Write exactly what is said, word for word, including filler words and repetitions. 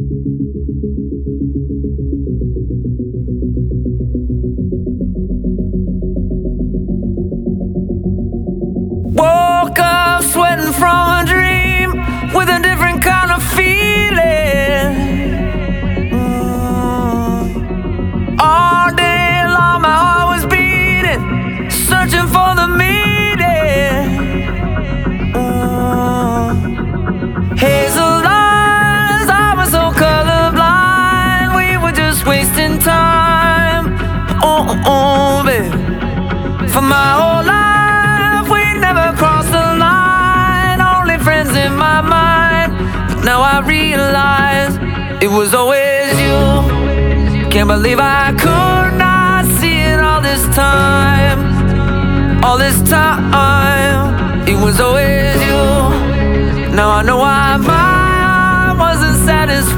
Woke up sweating from a dream with a different kind of feeling. Mm. All day long my heart was beating, searching for the meaning. Mm. Hazel eyes, I was so colorblind. We were just wasting time. Oh, oh, oh, baby. For my whole life never crossed the line, only friends in my mind. But now I realize it was always you. Can't believe I could not see it all this time. All this time, it was always you. Now I know why my heart wasn't satisfied.